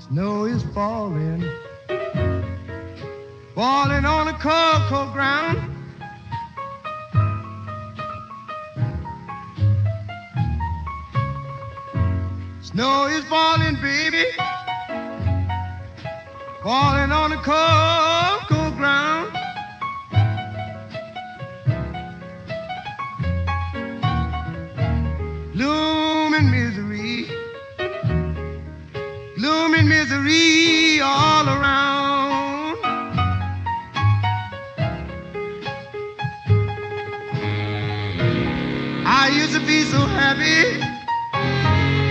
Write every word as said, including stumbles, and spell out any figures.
Snow is falling, falling on the cold, cold ground. Snow is falling, baby, falling on the cold, cold ground. Looming misery, looming misery all around. I used to be so happy,